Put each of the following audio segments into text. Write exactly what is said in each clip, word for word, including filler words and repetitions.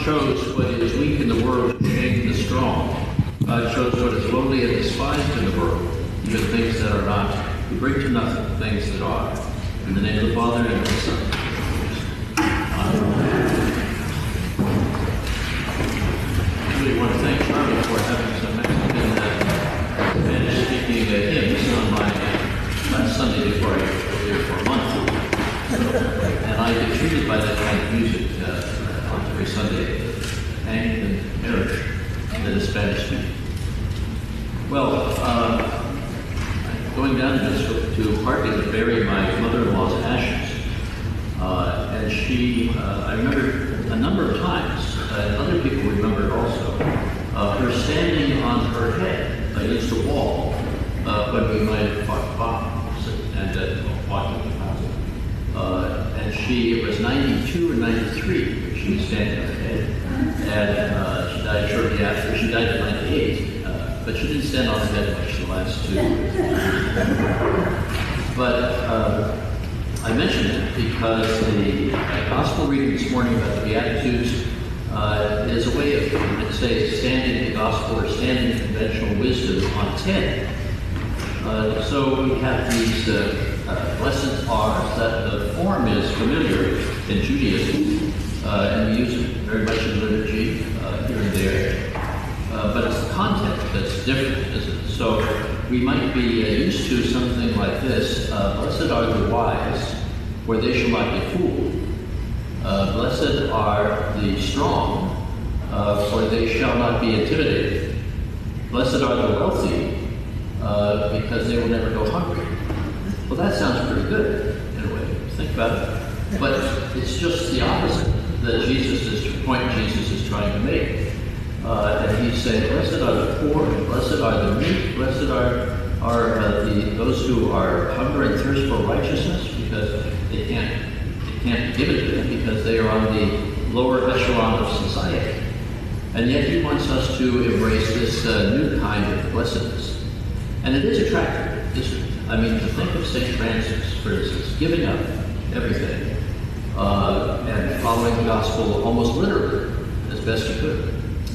chose what is weak in the world to shame the strong. God chose what is lowly and despised in the world, even things that are not, to bring to nothing things that are. In the name of the Father, and of the Son, and of the Holy Spirit. Amen. I really want to thank Charlie for having some Mexican uh, Spanish-speaking uh, hymns on my uh, last Sunday before I was here for a month. And I get treated by that kind of music uh, on every Sunday at the Anglican parish that is Spanish-speaking. Well, uh, going down to this to partly to bury my mother-in-law's ashes. Uh, and she, uh, I remember a number of times, uh, and other people remember it also, uh, her standing on her head against a wall uh, when we might have fought bombs and uh, walking the house. Uh, and she, it was ninety-two or ninety-three when she was standing on her head, and uh, she died shortly after. She died at ninety-eight. But she didn't stand on her head much the last two. But uh, I mention it because the uh, gospel reading this morning about the Beatitudes uh, is a way of, let's say, standing the gospel or standing conventional wisdom on its head. Uh, so we have these uh, uh, blessed R's. That the form is familiar in Judaism, uh, and we use it very much in liturgy uh, here and there. Uh, but it's the content that's different, isn't it? So we might be uh, used to something like this. Uh, blessed are the wise, for they shall not be fooled. Uh, blessed are the strong, uh, for they shall not be intimidated. Blessed are the wealthy, uh, because they will never go hungry. Well, that sounds pretty good, in a way. Think about it. But it's just the opposite that Jesus is, the point Jesus is trying to make. Uh, and he's saying, blessed are the poor, and blessed are the meek, blessed are, are uh, the, those who are hunger and thirst for righteousness, because they can't, they can't be given to them because they are on the lower echelon of society. And yet he wants us to embrace this uh, new kind of blessedness. And it is attractive, isn't it? I mean, to think of Saint Francis, for instance, giving up everything uh, and following the gospel almost literally as best he could.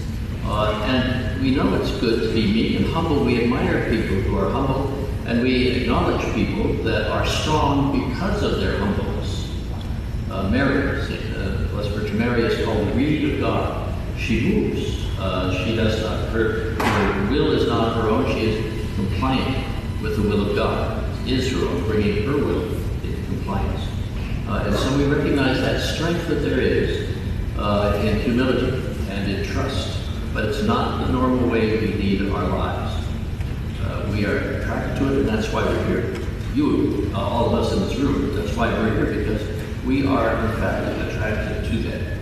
Uh, and we know it's good to be meek and humble. We admire people who are humble, and we acknowledge people that are strong because of their humbleness. Uh, Mary, uh, Blessed Virgin Mary, is called the Reed of God. She moves. Uh, she does not, her, her will is not her own. She is compliant with the will of God. Israel, bringing her will into compliance. Uh, and so we recognize that strength that there is uh, in humility and in trust. But it's not the normal way we lead our lives. Uh, we are attracted to it, and that's why we're here. You, uh, all of us in this room, that's why we're here, because we are, in fact, attracted to that.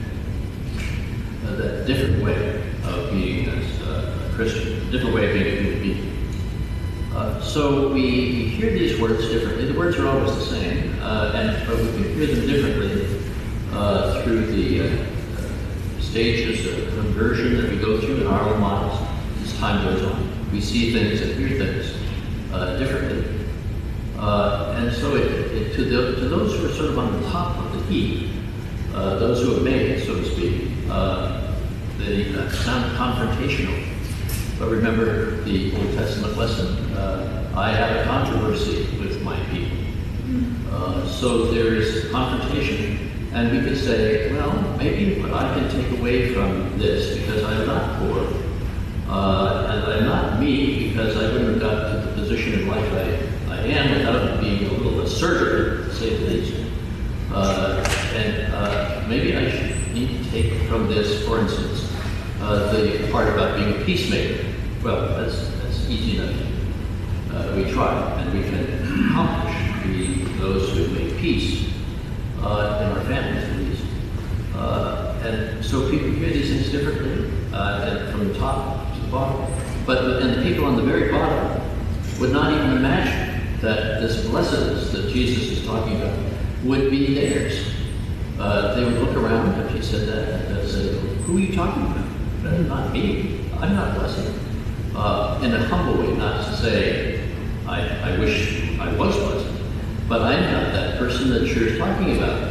Uh, that different way of being as uh, a Christian, a different way of being a human being. Uh, so we, we hear these words differently. The words are always the same, uh, and but we can hear them differently uh, through the uh, stages of conversion that we go through in our own lives as time goes on. We see things and hear things uh, differently. Uh, and so it, it, to, the, to those who are sort of on the top of the heap, uh, those who have made it, so to speak, uh, they uh, sound confrontational. But remember the Old Testament lesson, uh, I have a controversy with my people. Uh, so there is confrontation. And we could say, well, maybe what I can take away from this, because I'm not poor, uh, and I'm not meek, because I wouldn't have got to the position in life I, I am without being a little assertive, to say the least. Uh, and uh, maybe I should need to take from this, for instance, uh, the part about being a peacemaker. Well, that's, that's easy enough. Uh, we try, and we can accomplish, be those who make peace. Uh, in our families, at least. Uh, and so people hear these things differently, uh, and from the top to the bottom. But and the people on the very bottom would not even imagine that this blessedness that Jesus is talking about would be theirs. Uh, they would look around if he said that and say, who are you talking about? That's not me. I'm not blessed. Uh, in a humble way, not to say, I, I wish I was blessed. But I'm not that person that you're talking about.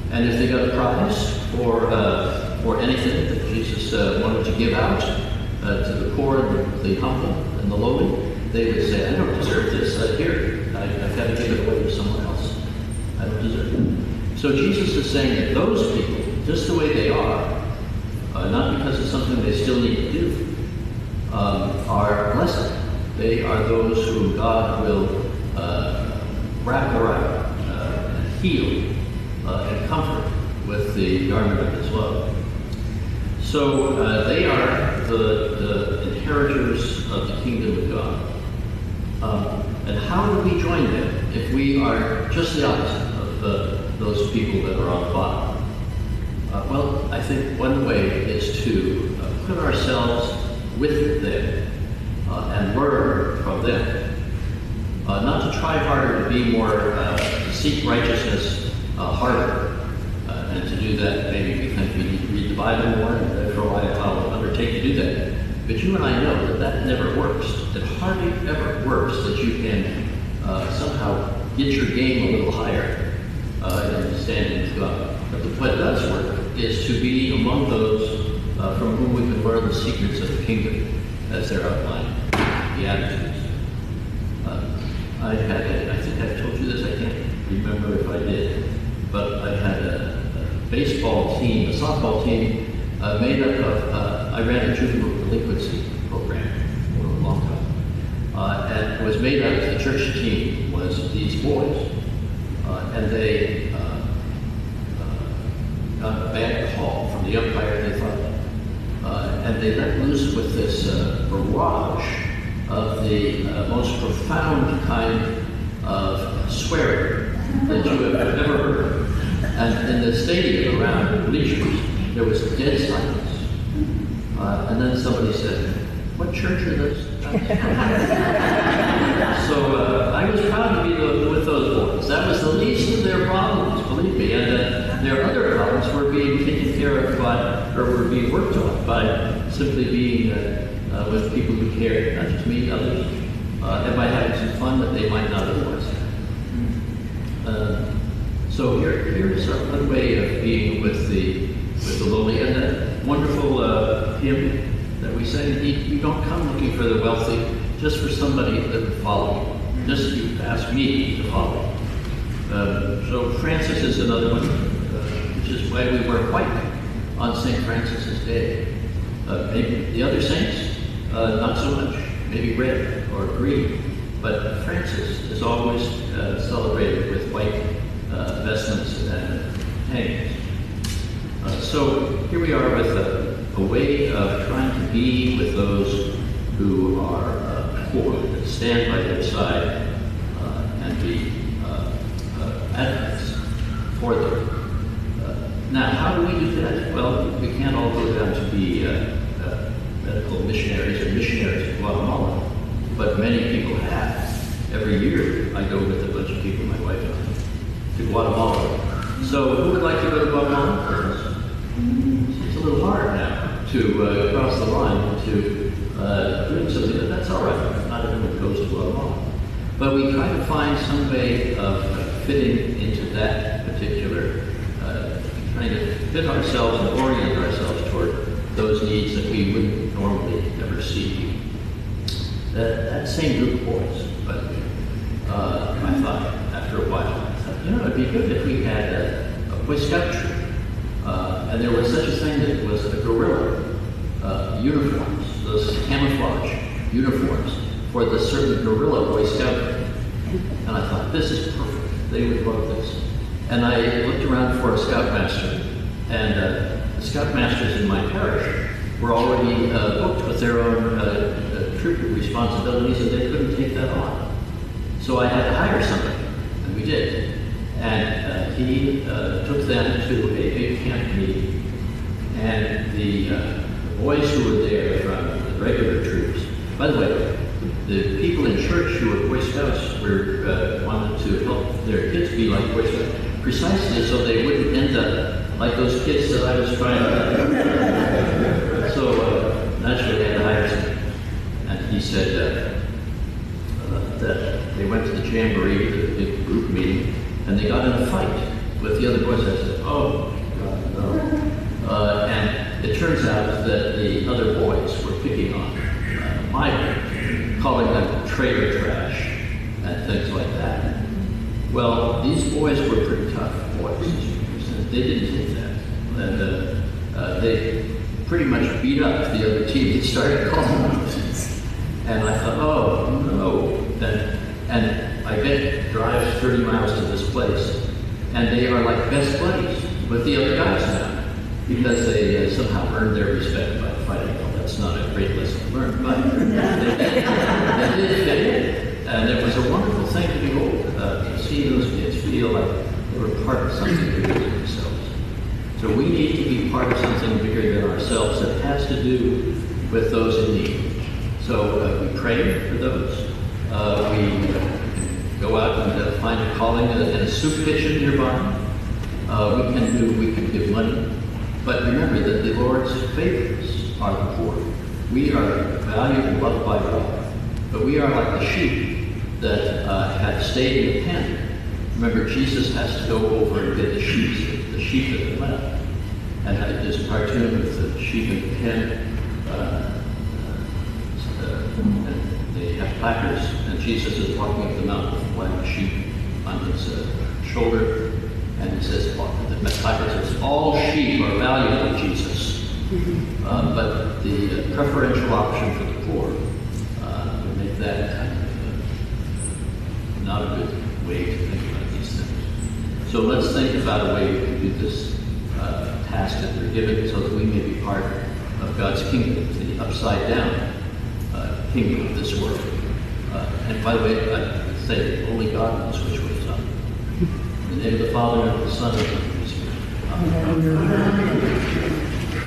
And if they got a prize for, uh, for anything that Jesus uh, wanted to give out uh, to the poor and the humble and the lowly, they would say, I don't deserve this. Uh, here, I, I've got to give it away to someone else. I don't deserve it. So Jesus is saying that those people, just the way they are, uh, not because it's something they still need to do, um, are blessed. They are those whom God will uh, wrap around uh, and heal uh, and comfort with the garment of his love. So uh, they are the, the inheritors of the kingdom of God. Um, and how do we join them if we are just the opposite of uh, those people that are on the bottom? Uh, well, I think one way is to uh, put ourselves with them uh, and learn from them. Uh, not to try harder to be more, uh, to seek righteousness uh, harder. Uh, and to do that, maybe we think we need to read the Bible more, and therefore I'll undertake to do that. But you and I know that that never works. It hardly ever works that you can uh, somehow get your game a little higher uh, in standing with God. But what does work is to be among those uh, from whom we can learn the secrets of the kingdom as they're outlined, the attitudes. Uh, I had, a, I think I've told you this, I can't remember if I did, but I had a, a baseball team, a softball team uh, made up of, uh, I ran a juvenile delinquency program for a long time. Uh, and it was made up, the church team was these boys. Uh, and they uh, uh, got a bad call from the umpire, they thought. Uh, and they let loose with this uh, barrage of the uh, most profound kind of swearing that you have ever heard. And in the stadium around the bleachers, there was dead silence. Uh, and then somebody said, what church are those? So uh, I was proud to be the, with those boys. That was the least of their problems, believe me. And uh, their other problems were being taken care of by, or were being worked on by simply being uh, uh, with people who cared, not just me, others, uh, and by having some fun that they might not otherwise have. Uh, so here, here's one way of being with the with the lowly. And that wonderful uh, hymn that we say, you, you don't come looking for the wealthy, just for somebody that would follow you. Just you ask me to follow you. Uh, so Francis is another one, uh, which is why we wear white on Saint Francis's Day. Uh, maybe the other saints, uh, not so much, maybe red or green, but Francis is always uh, celebrated with white uh, vestments and hangings. Uh, so here we are with a, a way of trying to be with those who are uh, poor, that stand by their side uh, and be uh, uh, advocates for them. Uh, now, how do we do that? Well, we can't all go down to be uh, uh, medical missionaries or missionaries in Guatemala, but many people have. Every year, I go with a bunch of people, my wife and I, to Guatemala. So, who would like to go to Guatemala? It's a little hard now to uh, cross the line to uh, doing something. That's all right. Not everyone goes to Guatemala. But we try to find some way of uh, fitting into that particular, uh, trying to fit ourselves and orient ourselves toward those needs that we wouldn't normally ever see. That, that same group of boys, but uh, I thought after a while, I thought, you know, it'd be good if we had a, a Boy Scout troop. Uh, and there was such a thing that was a guerrilla uh, uniforms, those camouflage uniforms for the certain guerrilla Boy Scout. And I thought, this is perfect. They would love this. And I looked around for a scoutmaster, and uh, the scoutmasters in my parish were already uh, booked with their own uh, uh, troop responsibilities, and they couldn't take that on. So I had to hire somebody, and we did. And uh, he uh, took them to a big camp meeting. And the, uh, the boys who were there from the regular troops, by the way, the people in church who were Boy Scouts were uh, wanted to help their kids be like Boy Scouts, precisely so they wouldn't end up like those kids that I was trying to. So uh, naturally, I had to hire somebody. And he said uh, uh, that they went to the jamboree, the big group meeting, and they got in a fight. with the other boys. I said, oh, God, no. Uh, and it turns out that the other boys were picking on uh, my boys, calling them trailer trash and things like that. Well, these boys were pretty tough boys. They didn't take that. And uh, uh, they pretty much beat up the other team. They started calling them. And I thought, oh, no. And, and I get drives thirty miles to this place. And they are like best buddies with the other guys now. Because they uh, somehow earned their respect by fighting. Well, that's not a great lesson to learn. But they, they did fit in. And it was a wonderful thing to behold. Uh, to see those kids feel like they were part of something bigger than themselves. So we need to be part of something bigger than ourselves that has to do with those in need. So uh, we pray for those. Uh, we uh, go out and uh, find a calling in a, in a soup kitchen nearby. Uh, we can do. We can give money. But remember that the Lord's favorites are the poor. We are valued and loved by God, but we are like the sheep that uh, had stayed in the pen. Remember, Jesus has to go over and get the sheep, the sheep that have left. And there's a cartoon with the sheep in the pen. Uh, uh, and they have placards, and Jesus is walking up the mountain with a black sheep on his uh, shoulder. And he says, the placard says, all sheep are valuable to Jesus. Uh, but the uh, preferential option for the poor uh, would make that kind of uh, not a good way to think about these things. So let's think about a way we can do this uh, task that we're given so that we may be part of God's kingdom, the upside down uh, kingdom of this world. Uh, and by the way, I would say that only God knows which way is up. In the name of the Father, and of the Son, and of the Holy Spirit. Amen.